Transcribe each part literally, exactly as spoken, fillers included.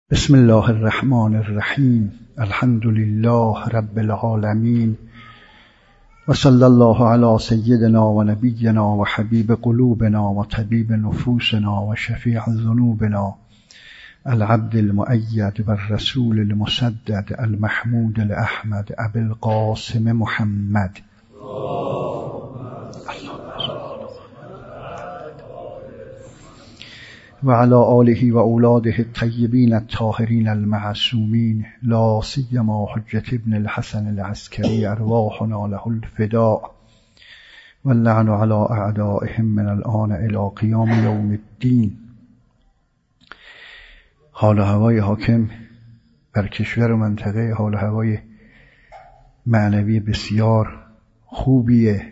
بسم الله الرحمن الرحیم. الحمد لله رب العالمین و صلی الله علی سیدنا و نبینا و حبیب قلوبنا و طبیب نفوسنا و شفیع ذنوبنا العبد المؤید و الرسول المسدد المحمود الاحمد ابی القاسم محمد و علی آله و اولاده الطیبین الطاهرین المعصومین لا سیما حجة ابن الحسن العسکری ارواحنا له الفداء واللعن علی اعدائهم من الآن الی قیام یوم الدین. حال و هوای حاکم بر کشور و منطقه حال و هوای معنوی بسیار خوبیه.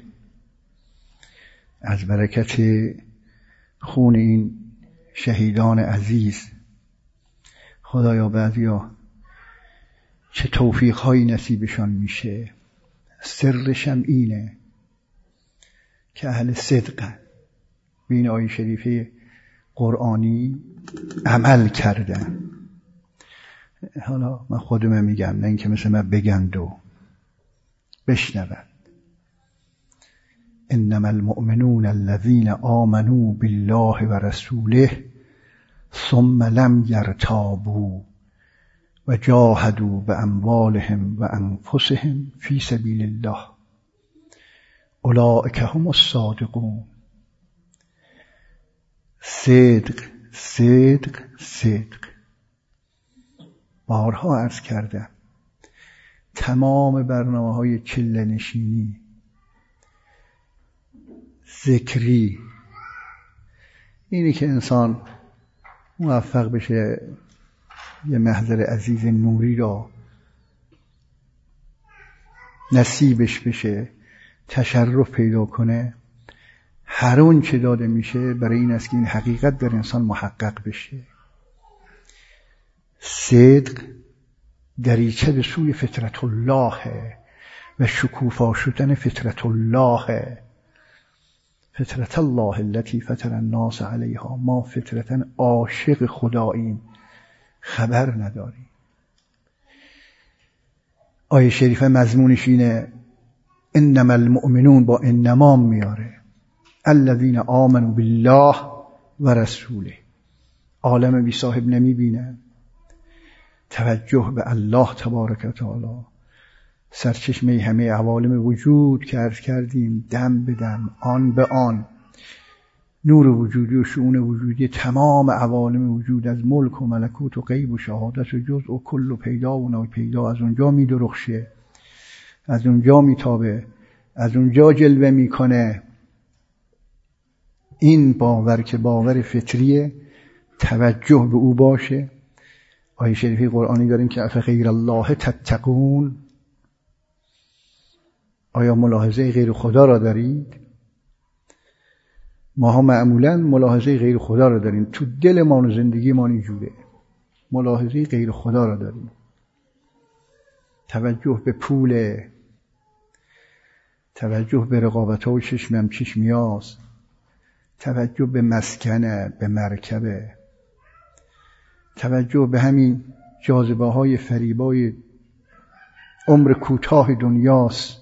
از برکت خون این شهیدان عزیز خدایا بعضیا چه توفیق هایی نصیبشان میشه. سرشم اینه که اهل صدقن، به این آیه شریفه قرآنی عمل کردن. حالا من خودم میگم، نه اینکه مثل من بگند و بشنوند. انما المؤمنون الذين آمنوا بالله و رسوله ثم لم يرتابوا و جاهدوا باموالهم و انفسهم فی سبیل الله اولئک هم الصادقون. صدق صدق صدق. بارها عرض کردم تمام برنامه های چله نشینی ذکری اینی که انسان موفق بشه یه محضر عزیز نوری را نصیبش بشه، تشرف پیدا کنه، هر اون چه داده میشه برای این است که این حقیقت در انسان محقق بشه. صدق دریچه به سوی فطرت الله و شکوفا شدن فطرت الله. فطرت الله التي فطر الناس علیها. ما فطرتا عاشق خداییم، خبر نداریم. آیه شریفه مضمونش اینه انما المؤمنون، با انما میاره الذين آمنوا بالله و رسوله. عالم بی صاحب نمیبینه. توجه به الله تبارک و تعالی، سرچشمه همه عوالم وجود که عرض کردیم، دم به دم، آن به آن، نور وجودی و شؤون وجودی تمام عوالم وجود، از ملک و ملکوت و غیب و شهادت و جزء و کل و پیدا و ناپیدا، از اونجا می درخشه، از اونجا می تابه، از اونجا جلوه میکنه. این باور که باور فطریه، توجه به او باشه. آیه شریفه قرآنی داریم که افغیر الله تتقون. آیا ملاحظه غیر خدا را دارید؟ ما ها معمولا ملاحظه غیر خدا را داریم. تو دل ما و زندگی ما اینجوره، ملاحظه غیر خدا را داریم. توجه به پول، توجه به رقابت ها و چشمم چشمیاست، توجه به مسکنه، به مرکبه، توجه به همین جاذبه های فریبای عمر کوتاه دنیاست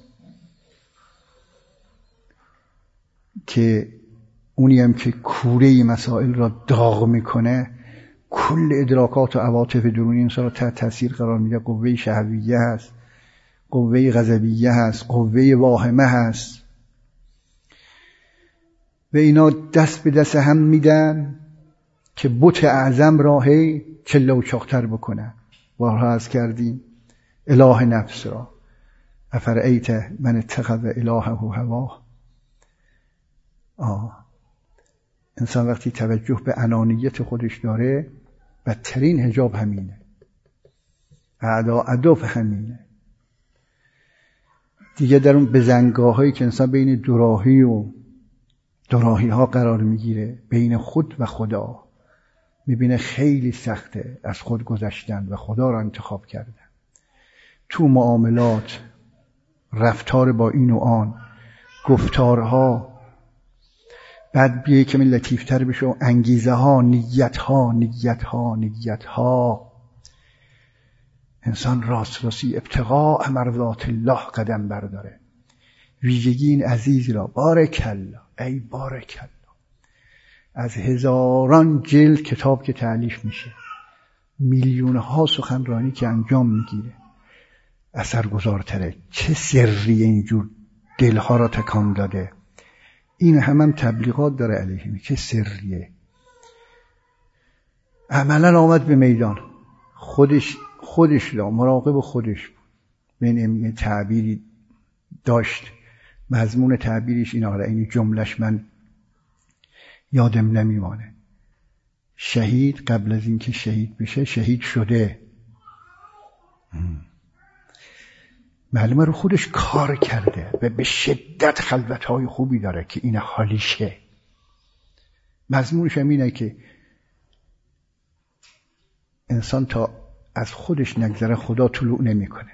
که اونی هم که کوره مسائل را داغ میکنه، کل ادراکات و عواطف درونی انسان را تحت تاثیر قرار میده. قوه شهویه هست، قوه غضبیه هست، قوه واهمه هست و اینا دست به دست هم میدن که بت اعظم راهی چله و چاقتر بکنن. بارها عرض کردیم اله نفس را افرأیت من اتخذ الهه هواه. آه. انسان وقتی توجه به انانیت خودش داره، بدترین حجاب همینه، اعدا ادف همینه دیگه. در اون بزنگاه هایی که انسان بین دوراهی و دوراهی ها قرار میگیره، بین خود و خدا، میبینه خیلی سخته از خود گذشتن و خدا را انتخاب کردن. تو معاملات، رفتار با این و آن، گفتارها، بعد بیایی که من لطیفتر بشه و انگیزه ها، نیت ها نیت ها نیت ها انسان راست راستی ابتغاء مرضات الله قدم برداره. ویژگی این عزیز را بارک الله، ای بارک الله. از هزاران جلد کتاب که تألیف میشه، میلیون ها سخنرانی که انجام میگیره، اثرگذارتره. چه سری اینجور دلها را تکان داده. این هم, هم تبلیغات داره علیه. چه سریه. عملا آمد به میدان، خودش خودش را مراقب خودش بود. بین یه تعبیری داشت، مضمون تعبیرش این آره، این جملش من یادم نمیمانه. شهید قبل از اینکه شهید بشه شهید شده. معلومه رو خودش کار کرده و به شدت خلوت‌های خوبی داره که این حالیشه. مضمونش هم اینه که انسان تا از خودش نگذره خدا طلوع نمیکنه.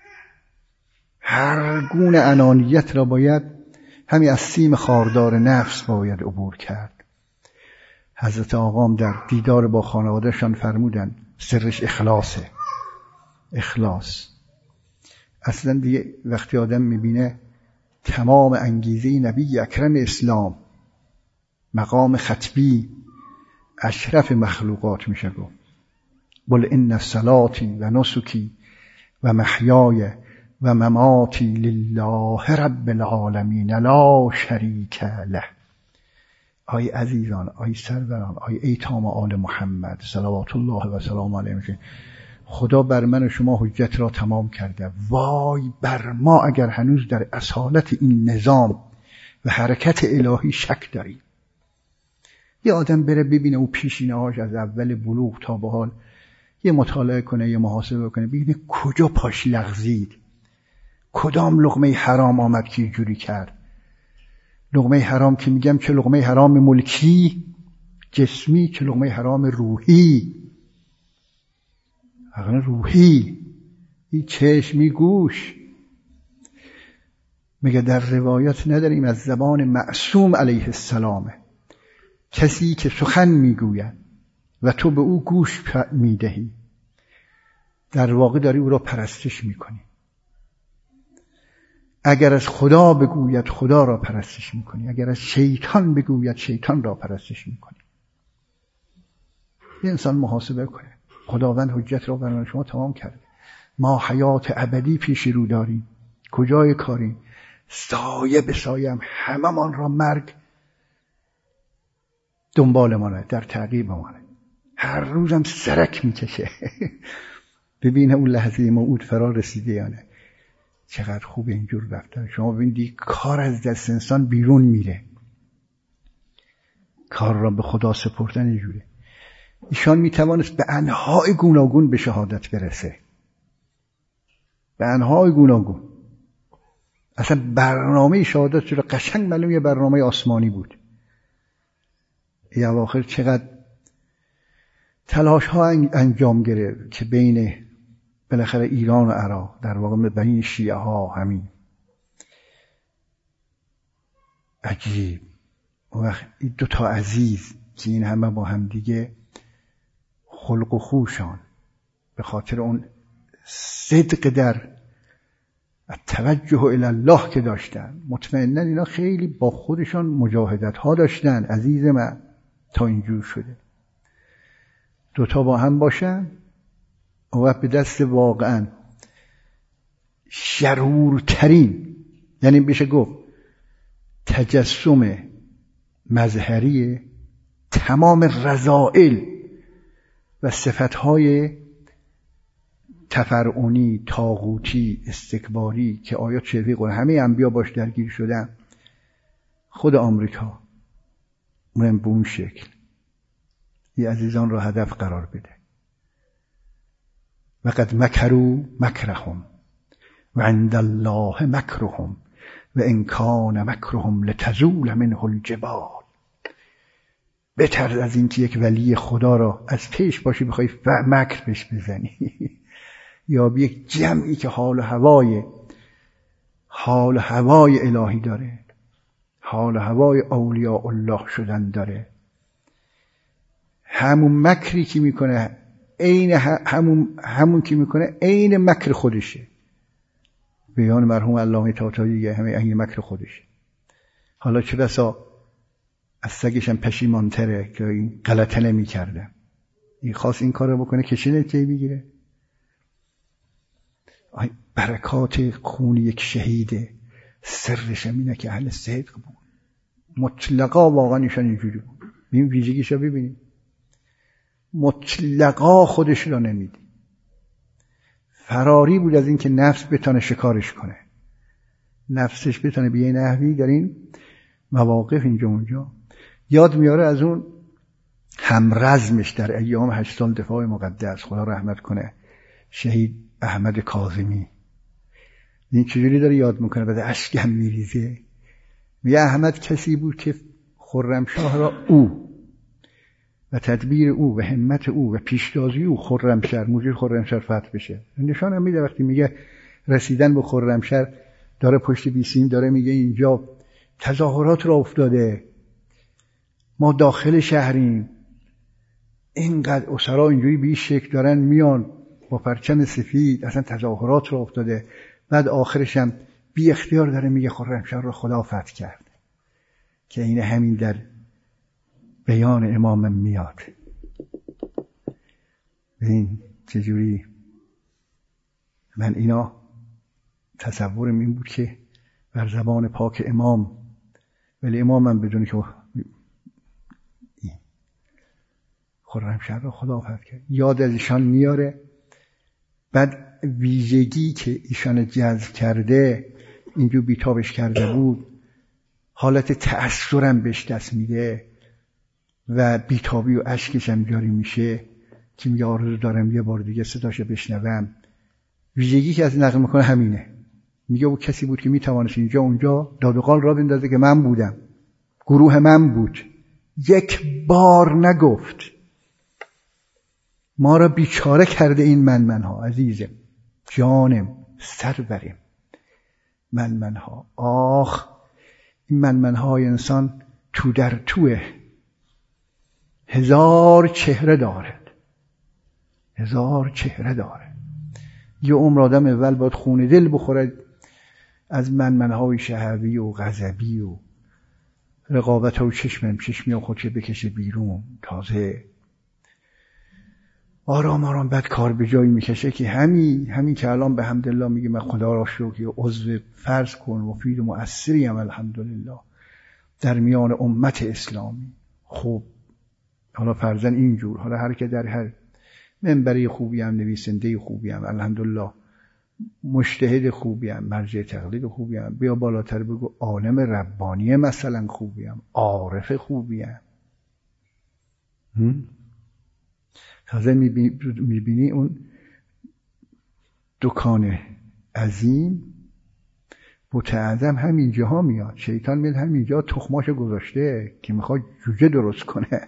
هر گونه انانیت را باید همین از سیم خاردار نفس باید عبور کرد. حضرت آقام در دیدار با خانوادهشان فرمودن سرش اخلاصه. اخلاص اصلا دیگه وقتی آدم میبینه تمام انگیزه نبی اکرم اسلام، مقام خطبی، اشرف مخلوقات میشه گفت بل ان صلاتی و نسکی و محیای و مماتی لله رب العالمین لا شریک له. آی عزیزان، آی سروران، آی ایتام آل محمد صلوات الله و سلام علیه، خدا بر من و شما حجت را تمام کرده. وای بر ما اگر هنوز در اصالت این نظام و حرکت الهی شک داریم. یه آدم بره ببینه او پیشینه‌هاش از اول بلوغ تا به حال، یه مطالعه کنه، یه محاسبه کنه، ببینه کجا پاش لغزید، کدام لقمه حرام آمد که اینجوری کرد. لقمه حرام که میگم چه لقمه حرام ملکی جسمی، چه لقمه حرام روحی. حقا روحی، این چشمی گوش. میگه در روایات نداریم از زبان معصوم علیه السلام، کسی که سخن میگوید و تو به او گوش میدهی، در واقع داری او را پرستش میکنی. اگر از خدا بگوید خدا را پرستش میکنی، اگر از شیطان بگوید شیطان را پرستش میکنی. یه انسان محاسبه کنه، خداوند حجت را بر شما تمام کرده، ما حیات ابدی پیش رو داریم، کجای کاریم؟ سایه به سایه هم همه من را مرگ دنبال مانه، در تعقیب مانه، هر روزم سرک میکشه. ببینه اون لحظه موعود فرا رسیده یا نه. چقدر خوب اینجور رفتن. شما ببینید کار از دست انسان بیرون میره، کار را به خدا سپردن اینجوره. ایشان میتوانست به انواع گوناگون به شهادت برسه، به انواع گوناگون. اصلا برنامه شهادت شده قشنگ معلومه، برنامه آسمانی بود. ای اواخر چقدر تلاش ها انجام گرفت که بین بالاخره ایران و عراق، در واقع بین شیعه ها، همین عجیب. وقت این دو تا عزیز که این همه با هم دیگه خلق و خوشان به خاطر اون صدق در توجه الی الله که داشتن، مطمئنن اینا خیلی با خودشان مجاهدت ها داشتن. عزیز من تا اینجور شده دوتا با هم باشن و به دست واقعا شرورترین، یعنی بشه گفت تجسم مظهری تمام رذائل و صفتهای تفرعونی، طاغوتی، استکباری که آیات شریفه قرآن همه انبیا باش درگیر شدن، خود آمریکا اونم به اون شکل این عزیزان را هدف قرار بده. وقد مکروا مکرهم و عند الله مکرهم و ان کان مکرهم لتزول منه الجبال. بهتر از این که یک ولی خدا را از پیش باشی بخوای مکر بهش بزنی یا به یک جمعی که حال و هوای حال و هوای الهی داره، حال و هوای اولیاء الله شدن داره، همون مکری که میکنه عین همون همون که میکنه عین مکر خودشه. بیان مرحوم علامه طاطایی همه عین مکر خودشه. حالا چه بسا از سگش هم پشیمانتره که این غلطه نمی‌کرده. این خواست این کارو بکنه که چه نتیجه‌ای بگیره؟ آی برکات خون یک شهیده سرش اینه که اهل صدق بود. مطلقا واقعا ایشان اینجوری بود. این ویژگیشو ببینید. مطلقا خودش را نمیدی. فراری بود از اینکه نفس بتونه شکارش کنه. نفسش بتونه به یه نحوی در این مواقف اینجا اونجا یاد میاره از اون همرزمش در ایام هشت سال دفاع مقدس، خدا رحمت کنه، شهید احمد کاظمی. این چجوری داره یاد میکنه؟ بعد اشک هم میریزه. میگه احمد کسی بود که خرمشاه را او و تدبیر او و همت او و پیشتازی او خرمشهر مجید خرمشهر فتح بشه. نشان هم میده وقتی میگه رسیدن به خرمشهر داره پشت بیسیم داره میگه اینجا تظاهرات را افتاده، ما داخل شهریم، اینقدر اسرا اینجوری به این شکل دارن میان با پرچم سفید، اصلا تظاهرات را افتاده. بعد آخرش هم بی اختیار داره میگه خرمشهر را خدا فتح کرد، که این همین در بیان امام میاد. این چجوری من اینا تصورم این بود که بر زبان پاک امام، ولی امامم بدون که خرمشهر را خدا فتح کرد یاد از ایشان میاره. بعد ویژگی که ایشان جذب کرده اینجور بیتابش کرده بود، حالت تأثرم بهش دست میده و بیتابی و اشکش هم جاری میشه که میگه آرزو دارم یه بار دیگه صداشو بشنوم. ویژگی که از نقل میکنه همینه. میگه او کسی بود که میتوانست اینجا اونجا داد و قال را بندازه که من بودم، گروه من بود، یک بار نگفت ما را بیچاره کرده این من منها. عزیزم، جانم، سرورم، من منها. آخ این من منهای انسان تو در توه، هزار چهره دارد، هزار چهره داره. یه عمر آدم اول باید خون دل بخورد از من منهای شهوی و غضبی و رقابت و چشمم چشمی و خودشه بکشه بیرون. تازه آرام آرام بعد کار به جایی میکشه که همین همین که الان به حمدالله میگه من خدا را شکر عضو فرض کن مفید و مؤثری ام الحمدلله در میان امت اسلامی. خب حالا فرضاً اینجور، حالا هر که در هر منبری خوبی هم، نویسنده خوبی هم، الحمدلله مجتهد خوبی هم، مرجع تقلید خوبی هم، بیا بالاتر بگو عالم ربانی مثلا خوبی هم، عارف خوبی هم. تازه میبینی اون دکان عظیم بت اعظم همینجا ها میاد، شیطان میاد همینجا تخماشو گذاشته که میخواد جوجه درست کنه.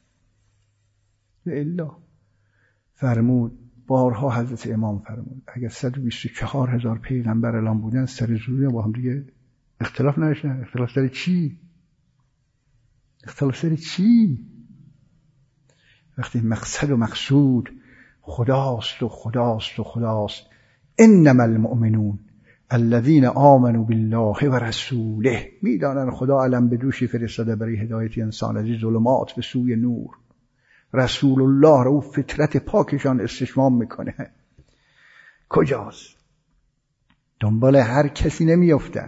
الا فرمود بارها حضرت امام فرمود اگر صد و بیست و چهار هزار پیغمبر الان بودن سر زوری با هم دیگه اختلاف نداشتن. اختلاف سر چی؟ اختلاف سر چی؟ وقتی مقصد و مقصود خداست و خداست و خداست. انما المؤمنون الذين آمنوا بالله و رسوله. میدانن خدا علم به دوشی فرستاده برای هدایت انسان از این ظلمات به سوی نور. رسول الله رو فطرت پاکشان استشمام میکنه. کجاست؟ دنبال هر کسی نمیافتن،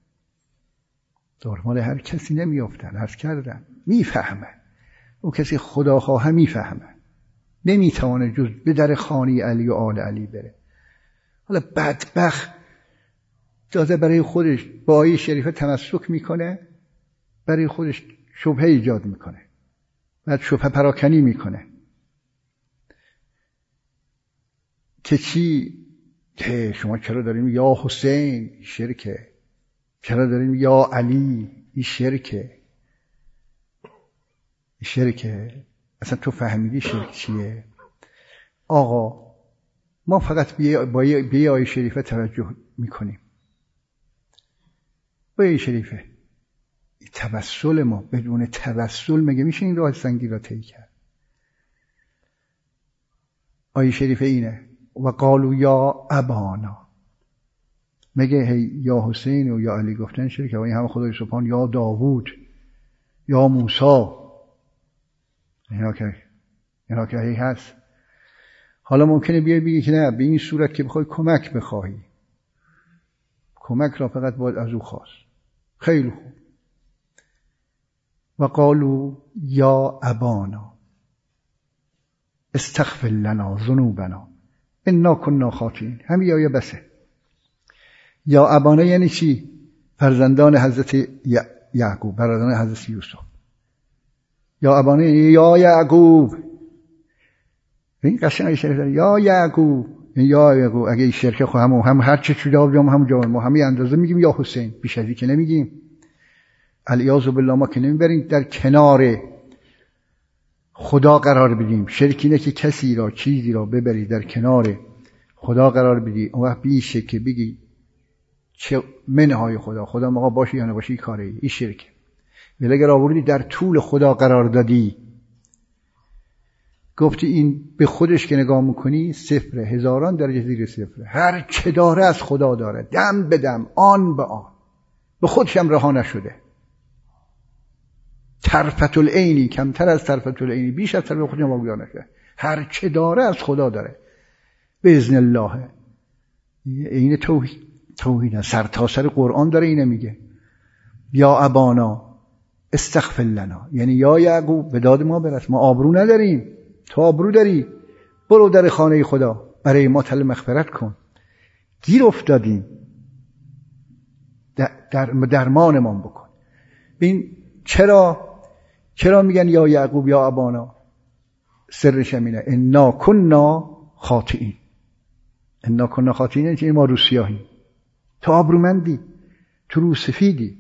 دنبال هر کسی نمیافتن. عرض کردم میفهمه او کسی خداخواه میفهمه، نمیتونه جز به در خانه علی و آل علی بره. حالا بدبخت جازه برای خودش با آیه شریفه تمسک میکنه، برای خودش شبهه ایجاد میکنه، بعد شبهه پراکنی میکنه که چی؟ که شما چرا داریم یا حسین شرکه، چرا داریم یا علی این شرکه، شرکه. اصلا تو فهمیدی شرک چیه؟ آقا ما فقط با یه آیه شریفه توجه میکنیم، با یه شریفه. توسل ما بدون توسل مگه میشه این راه سنگی را طی کرد؟ آیه شریف اینه و قالوا یا ابانا، مگه یا حسین و یا علی گفتن شرک؟ و این همه خدای سبحان یا داوود یا موسی، اینا که اینا که هی هست. حالا ممکنه بیای بگی که نه، به این صورت که بخوای کمک بخواهی، کمک را فقط باید از او خواست. خیلی خوب. و قالوا یا ابانا استغفر لنا ذنوبنا انا كنا خاطئین. همین آیه بسه. یا ابانا یعنی چی؟ فرزندان حضرت یعقوب، برادران حضرت یوسف. یا ابانا یعنی یا یعقوب. این قشنگ شریف داره یا یعقوب، یا یعقوب. اگه این شرکه خو هم هم هر چه جواب بدم هم جواب، ما همین اندازه میگیم یا حسین، بیش از این که نمیگیم. الیاذ بالله ما که نمیبریم در کنار خدا قرار بدیم. شرک اینه که کسی را چیزی را ببری در کنار خدا قرار بدی، اون وقت بیشه که بگی چه منهای خدا، خدا موقع باشی یا نباشی کاره ای، این شرکه. ولی اگر آوردی در طول خدا قرار دادی، گفتی این به خودش که نگاه میکنی صفر، هزاران درجه زیر صفر، هر چه داره از خدا داره، دم به دم، آن به آن، به خودش هم رها نشده. طرفت العینی، کمتر از طرفت العینی، بیش از طرف خودش هم واقعا نشده. هر چه داره از خدا داره به اذن الله. این توحید توحید سر تا سر قرآن داره اینه میگه. یا ابانا استغفر لنا، یعنی یا یعقوب به داد ما برس، ما آبرو نداریم، تو آبرو داری، برو در خانه خدا برای ما طلب مغفرت کن. گیر افتادیم، در درمانمان بکن. ببین چرا چرا میگن یا یعقوب یا ابانا؟ سرش همینه، انا کنا خاطئین. انا کنا خاطئین یعنی ما رو سیاهیم، تو آبرومندی، تو رو سفیدی.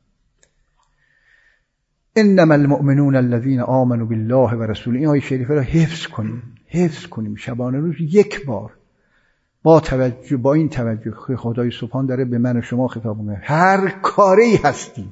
انما المؤمنون الذين آمنوا بالله و رسوله. این آیه شریفه را حفظ کنیم، حفظ کنیم شبانه روز یک بار، با توجه، با این توجه که خدای سبحان داره به من و شما خطاب میکنه، هر کاری هستی.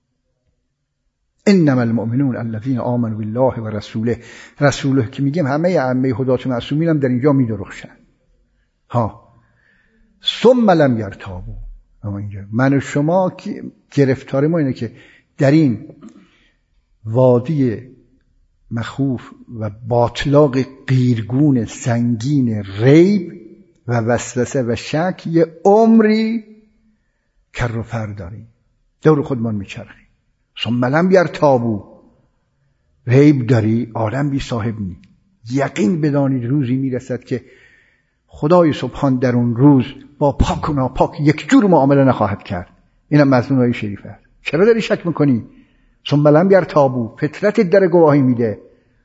انما المؤمنون الذين آمنوا بالله و رسوله. رسوله که میگیم همه ائمه هدات معصومین هم در اینجا میدرخشن. ها ثم لم یرتابوا. اما اینجا من و شما که گرفتار ما اینه که در این وادی مخوف و باطلاق قیرگون سنگین ریب و وسوسه و شک یه عمری کر و فر داریم، دور خودمان میچرخیم. ثم لم یرتابوا، ریب داری، عالم بی صاحب نی. یقین بدانید روزی میرسد که خدای سبحان در اون روز با پاک و ناپاک یک جور معامله نخواهد کرد. اینم مضمون آیه شریفه است. چرا داری شک میکنی؟ ثم لم یرتابوا، فطرت در گواهی میده،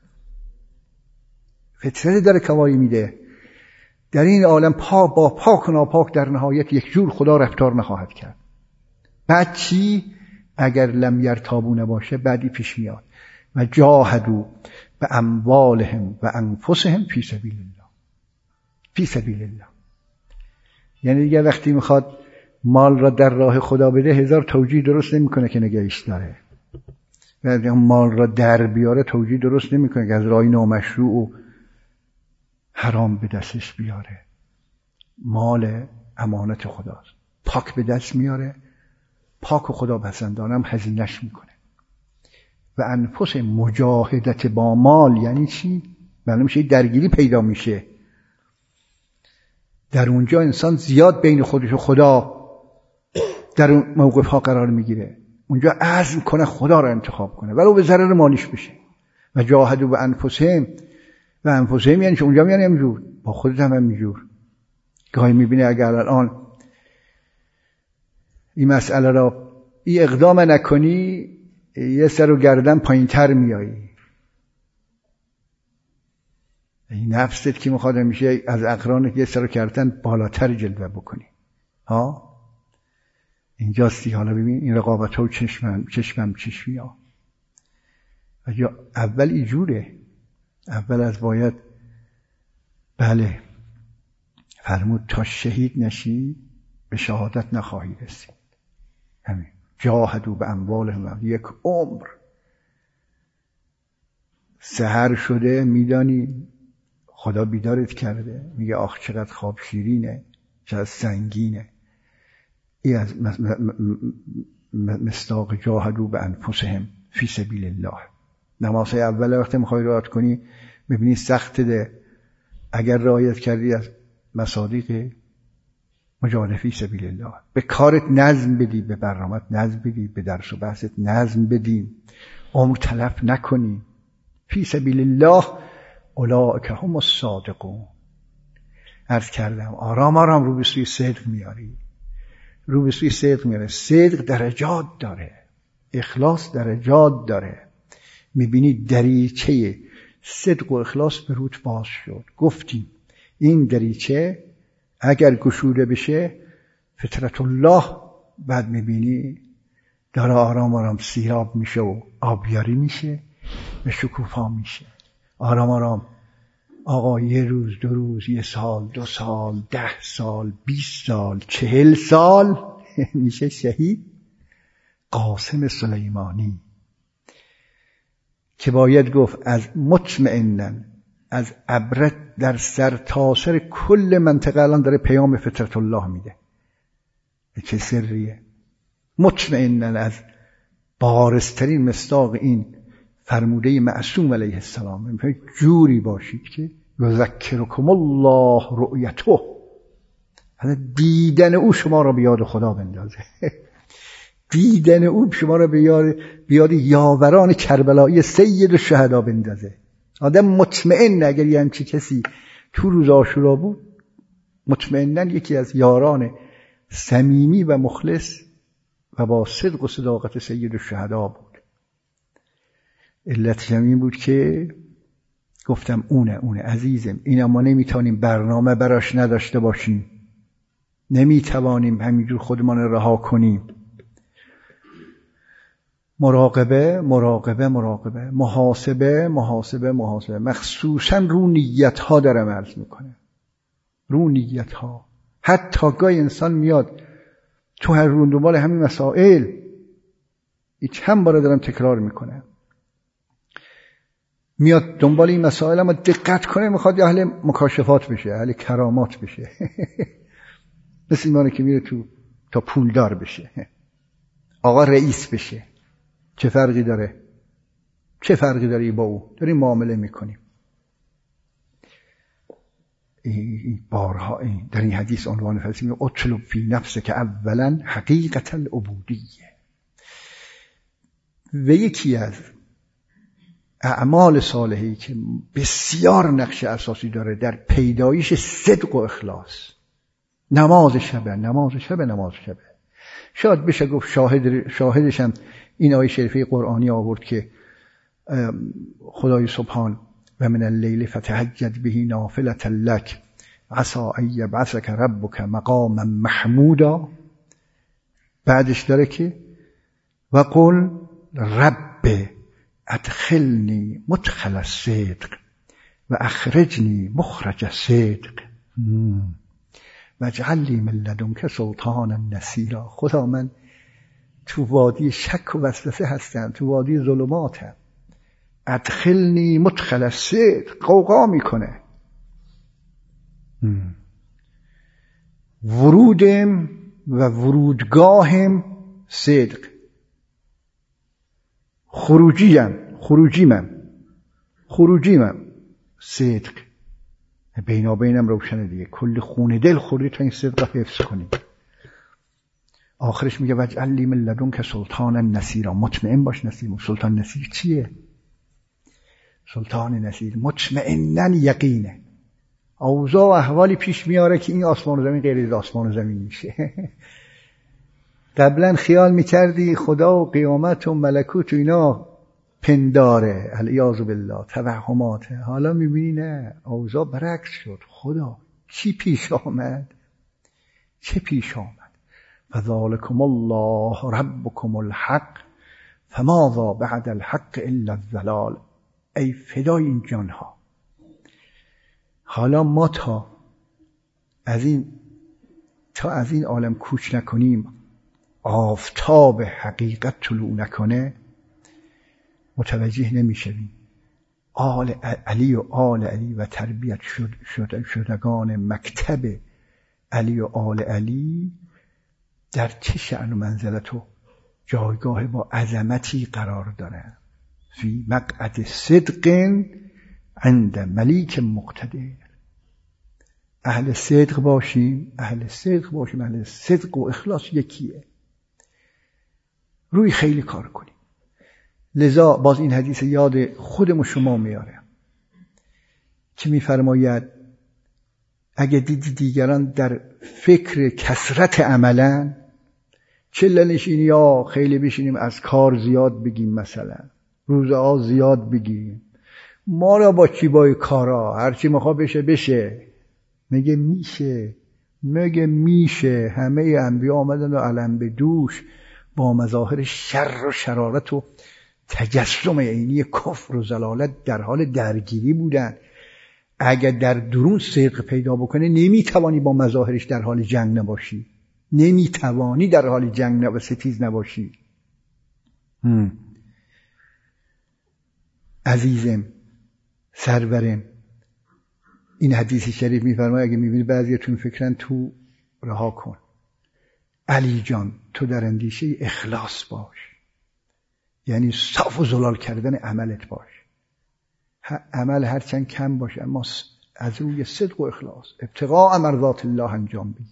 فطرت در گواهی میده در این عالم پا با پاک و ناپاک در نهایت یک جور خدا رفتار نخواهد کرد. بعد چی؟ اگر لم یرتابوا نباشه بعدی پیش میاد و جاهدوا به اموالهم و انفسهم فی سبیل الله. فی سبیل الله یعنی دیگه وقتی میخواد مال را در راه خدا بده، هزار توجیه درست نمیکنه که نگهش داره. وقتی مال را در بیاره توجیه درست نمیکنه که از راه نامشروع و حرام به دستش بیاره. مال امانت خداست، پاک به دست میاره، پاک و خدا پسندانم هزینه‌اش میکنه. و انفس مجاهدت با مال یعنی چی؟ معلوم میشه درگیری پیدا میشه. در اونجا انسان زیاد بین خودش و خدا در اون موقف ها قرار میگیره. اونجا عزم کنه خدا را انتخاب کنه ولو به ضرر مالیش بشه. و جاهدوا به انفسهم، و انفسهم یعنی چه؟ اونجا میگن همینجور با خودت هم همینجور. گاهی میبینه اگر الان این مسئله را این اقدام نکنی یه سر و گردن پایین تر میایی. این نفست که میخواد میشه از اقرانت یه سر و گردن بالاتر جلوه بکنی. ها اینجاستی. حالا ببین این رقابت ها و چشمم چشمم چشمی ها. اول اینجوره، اول از باید بله فرمود تا شهید نشی به شهادت نخواهی رسید. همین جاهدوا به اموالهم، یک عمر. سحر شده میدانی خدا بیدارت کرده، میگه آخ چقدر خواب شیرینه، چقدر سنگینه. این از مصداق جاهدوا بانفسهم فی سبیل الله. نماز اول وقتی میخوای رعایت کنی میبینی سخت ده، اگر رعایت کردی از مصادیق مجاهده فی سبیل الله. به کارت نظم بدی، به برنامه‌ت نظم بدی، به درس و بحثت نظم بدی، عمر تلف نکنی. فی سبیل الله اولئک هم الصادقون. عرض کردم آرام آرام رو به سوی صدق میاری، رو به سوی صدق میاره. صدق درجات داره، اخلاص درجات داره. میبینی دریچه صدق و اخلاص به روت باز شد. گفتیم این دریچه اگر گشوده بشه فطرت الله، بعد میبینی داره آرام آرام سیراب میشه و آبیاری میشه و شکوفا میشه. آرام آرام آقا یه روز، دو روز، یه سال، دو سال، ده سال، بیست سال، چهل سال میشه شهید قاسم سلیمانی که باید گفت از مطمئنن از عبرت در سر تاسر کل منطقه الان داره پیام فطرت الله میده. چه سریه؟ مطمئنن از بارزترین مصداق این فرموده معصوم علیه السلام، جوری باشید که یذکرکم الله رؤیته، دیدن او شما را به یاد خدا بندازه. دیدن او شما را به یاد بیاد یاوران کربلایی سید الشهدا بندازه. آدم مطمئن اگر یه همچی کسی تو روز عاشورا بود، مطمئنن یکی از یاران صمیمی و مخلص و با صدق و صداقت سید الشهدا بود. علت این بود که گفتم اونه اونه عزیزم، این ما نمیتونیم برنامه براش نداشته باشیم، نمیتوانیم همینجور خودمان رها کنیم. مراقبه مراقبه مراقبه، محاسبه محاسبه محاسبه، مخصوصا رو نیت ها دارم عرض میکنه، رو نیت ها. حتی گاهی انسان میاد تو هر رو دنبال همین مسائل، این چند بار دارم تکرار میکنه، میاد دنبال این مسائل اما دقت کنه میخواد اهل مکاشفات بشه، اهل کرامات بشه. مثل اینه که میره تو تا پولدار بشه، آقا رئیس بشه. چه فرقی داره؟ چه فرقی داره با او؟ داریم معامله میکنیم. این بارها این در این حدیث عنوان فلسفی میگه اطلب فی نفسه که اولا حقیقت العبودیه. و یکی از اعمال صالحی که بسیار نقش اساسی داره در پیدایش صدق و اخلاص، نماز شبه نماز شبه نماز شبه. شاید بشه گفت شاهد شاهدش هم این آیه شریفه قرآنی آورد که خدای سبحان و من اللیل فتهجد به نافلة لک عسى ان یبعثک ربک مقاما محمودا. بعدش داره که و قل رب ادخلنی مدخل الصدق و اخرجنی مخرج الصدق و اجعل لی من لدنک سلطانا نصیرا. خدا من تو وادی شک و وسوسه هستم، تو وادی ظلماتم، ادخلنی مدخل الصدق، قوقا میکنه. ورودم و ورودگاهم صدق، خروجیم خروجیم خروجیم صدق. بینابینم روشنه دیگه، کل خون دل خوردی تا این صدق حفظ کنی. آخرش میگه واجعل لی من لدنک سلطانا نصیرا. مطمئن باش نصیر. سلطان نصیر چیه؟ سلطان نصیر مطمئنن یقینه. اوضاع و احوالی پیش میاره که این آسمان و زمین غیر از آسمان و زمین میشه. قبلا خیال میکردی خدا و قیامت و ملکوت و اینا پنداره، العیاذ بالله، توهماته. حالا میبینی نه، اوضاع برعکس شد. خدا چی پیش آمد؟ چه پیش آمد؟ فذلکم الله ربکم الحق فماذا بعد الحق الا الضلال. ای فدای این جانها. حالا ما تا از این تا از این عالم کوچ نکنیم، آفتاب حقیقت طلوع نکنه، متوجه نمیشویم آل علی و آل علی و تربیت شد شد شدگان مکتب علی و آل علی در چه شأن و منزلت و جایگاه با عظمتی قرار داره. فی مقعد صدق عند ملیک مقتدر. اهل صدق باشیم، اهل صدق باشیم، اهل صدق و اخلاص یکیه. روی خیلی کار کنیم. لذا باز این حدیث یاد خودم و شما میاره که میفرماید اگه دیدی دیگران در فکر کثرت عملن، چله نشینی یا خیلی بشینیم از کار زیاد بگیم، مثلا روزه ها زیاد بگیم، ما را با چی بای کارا هرچی میخوا بشه بشه. میگه میشه، میگه میشه. همه انبیا آمدن و علم به دوش با مظاهر شر و شرارت و تجسم عینی کفر و ضلالت در حال درگیری بودن. اگر در درون صدق پیدا بکنه نمیتوانی با مظاهرش در حال جنگ نباشی، نمیتوانی در حال جنگ و ستیز نباشی. هم. عزیزم، سرورم، این حدیث شریف میفرماید اگه میبینی بعضیتون فکرن تو رها کن. علی جان تو در اندیشه اخلاص باش، یعنی صاف و زلال کردن عملت باش. عمل هرچند کم باشه اما از روی صدق و اخلاص ابتغاء مرضات الله انجام بگیر.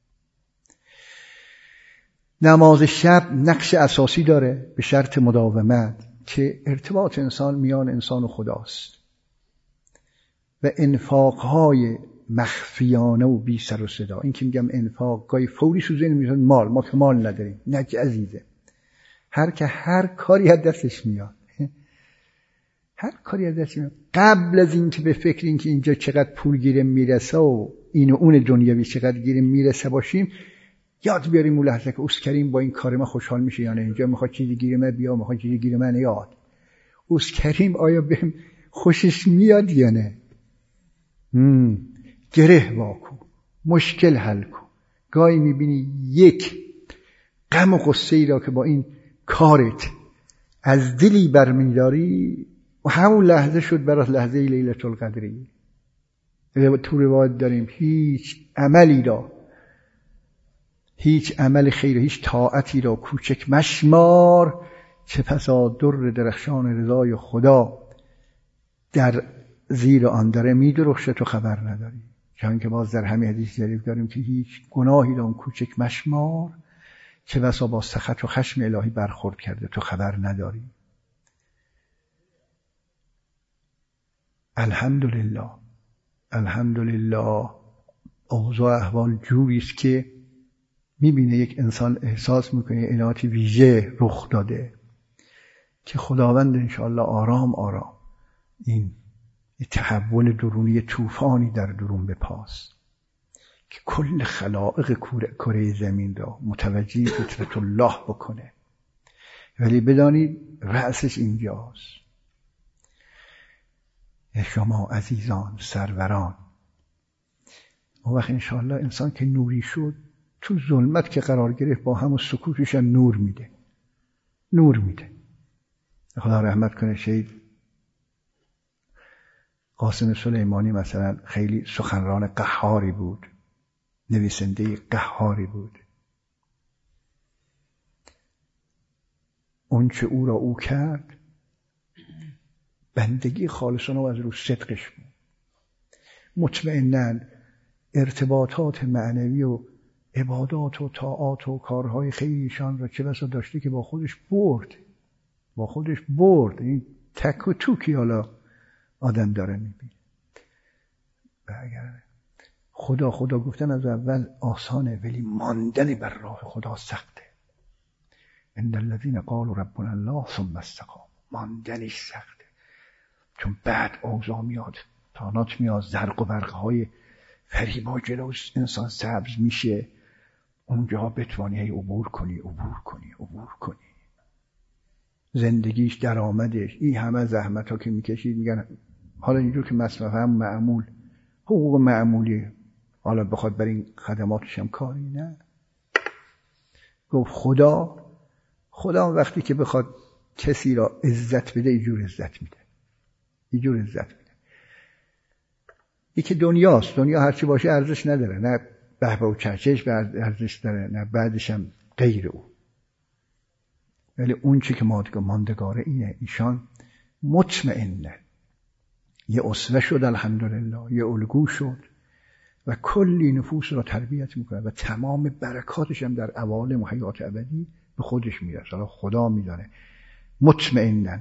نماز شب نقش اساسی داره به شرط مداومت که ارتباط انسان میان انسان و خداست و انفاقهای مخفیانه و بی سر و صدا. این که میگم انفاق گاهی فوری سوزه نمیشون مال، ما که مال نداریم. نه عزیزه، هر که هر کاری از دستش میاد، هر کاری از دستش میاد، قبل از این که به فکر این که اینجا چقدر پول گیرم میرسه و این و اون دنیاوی چقدر گیرم میرسه باشیم، یاد بیاریم اون لحظه که اوس کریم با این کار ما خوشحال میشه یا نه. اینجا میخواد چیزی گیر من بیا، میخواد چیزی گیر من یاد. اوس کریم آیا بهم خوشش میاد یا نه؟ هم. گره واکن، مشکل حل کن. گاهی میبینی یک غم و غصه ای را که با این کارت از دلی برمیداری و همون لحظه شد برات لحظه لیلة القدری. تو روایت داریم هیچ عملی را، هیچ عمل خیر، هیچ طاعتی را کوچک مشمار چه پسا در درخشان رضای خدا در زیر آن داره میدرخشه تو خبر نداری. چون که باز در همین حدیث شریف داریم که هیچ گناهی را اون کوچک مشمار چه بسا با سخط و خشم الهی برخورد کرده تو خبر نداری. الحمدلله، الحمدلله اوضاع احوال جوری است که میبینه یک انسان احساس میکنه عنایت ویژه رخ داده که خداوند انشاءالله آرام آرام این تحول درونی طوفانی در درون بپاس که کل خلائق کره زمین را متوجه فطرت الله بکنه. ولی بدانید رأسش اینجاست. شما عزیزان سروران، اون وقت انشاءالله انسان که نوری شد تو ظلمت که قرار گرفت با همون سکوتش نور میده، نور میده. خدا رحمت کنه شهید قاسم سلیمانی مثلا خیلی سخنران قهاری بود، نویسنده قهاری بود. اون چه او را او کرد بندگی خالصانه و از رو صدقش بود. مطمئناً ارتباطات معنوی و عبادات و طاعات و کارهای خیلیشان را چه بسا داشته که با خودش برد، با خودش برد. این تک و توکی حالا آدم داره میبینه. خدا خدا گفتن از اول آسانه ولی ماندن بر راه خدا سخته. ان الذين قالوا ربنا الله ثم استقاموا، ماندنش سخته چون بعد اوضاع میاد، تانات میاد، زرق و برقهای فریبا جلو انسان سبز میشه، اونجا بتوانی هی عبور کنی عبور کنی عبور کنی. زندگیش درآمدش این همه زحمت ها که میکشید، میگن حالا اینجور که مصرف هم معمول حقوق معمولی، حالا بخواد برای این خدماتش هم کاری نه. گفت خدا خدا وقتی که بخواد کسی را عزت بده اینجور عزت میده. اینجور عزت میده. یکی دنیاست، دنیا هرچی باشه ارزش نداره، نه بهبه و چرچش ارزش داره، نه بعدش هم غیر او. ولی اون چی که ماندگاره اینه، ایشان مطمئنه، یه اسوه شد الحمدلله، یه الگو شد و کلی نفوس را تربیت میکنه و تمام برکاتش هم در عوالم و حیات ابدی به خودش میرسه. حالا خدا میدانه. مطمئنن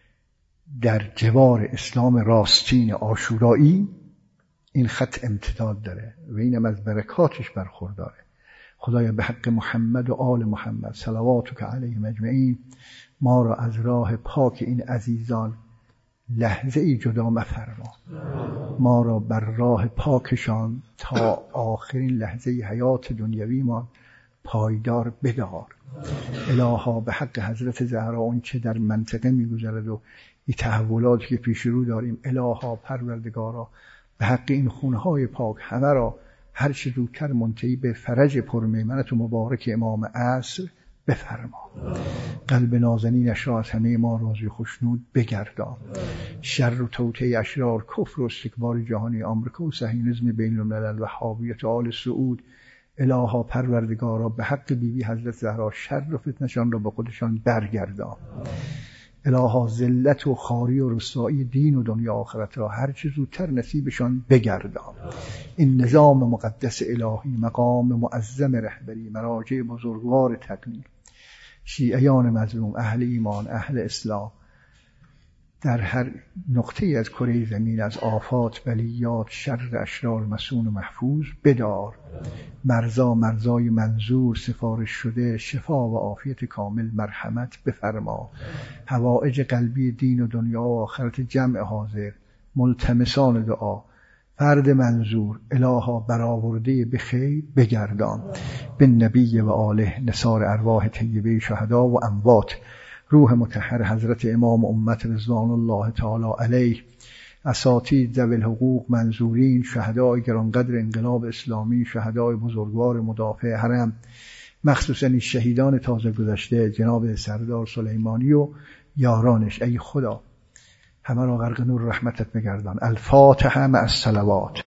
در جوار اسلام راستین عاشورایی این خط امتداد داره و اینم از برکاتش برخورداره. خدایا به حق محمد و آل محمد صلواتک علیهم اجمعین ما را از راه پاک این عزیزان لحظه ای جدا مفرما، ما را بر راه پاکشان تا آخرین لحظه حیات دنیوی ما پایدار بدار. الها به حق حضرت زهرا اون چه در منطقه میگذرد و این تحولاتی که پیش رو داریم، الها پروردگارا به حق این خونهای پاک همه را هر چه زودتر منتهی به فرج پرمیمنت و مبارک امام عصر بفرما. قلب نازنینش را از همه ما راضی خوشنود بگردان. شر و توطئه اشرار، کفر و استکبار جهانی آمریکا و صهیونیسم بین الملل و وهابیت آل سعود، الها پروردگارا به حق بیبی بی حضرت زهرا شر و فتنشان را به خودشان برگردان. الها ذلت و خواری و رسوایی دین و دنیا آخرت را هر چه زودتر نصیبشان بگردان. این نظام مقدس الهی، مقام معظم رهبری، مراجع بزرگوار تقلید، شیعیان مظلوم، اهل ایمان، اهل اسلام در هر نقطه از کره زمین از آفات، بلیات، شر اشرار مسون و محفوظ بدار. مرزا مرزای منظور سفارش شده شفا و عافیت کامل مرحمت بفرما. حوائج قلبی دین و دنیا و آخرت جمع حاضر ملتمسان دعا، فرد منظور الها برآورده به خیر بگردان. به نبی و آله نثار ارواح طیبه شهدا و اموات، روح مطهر حضرت امام امت رضوان الله تعالی علیه، اساتید ذوی الحقوق منظورین، شهدای گرانقدر انقلاب اسلامی، شهدای بزرگوار مدافع حرم، مخصوصا این شهیدان تازه گذشته جناب سردار سلیمانی و یارانش، ای خدا همه را غرق نور رحمتت بگردان. الفاتحه مع الصلوات.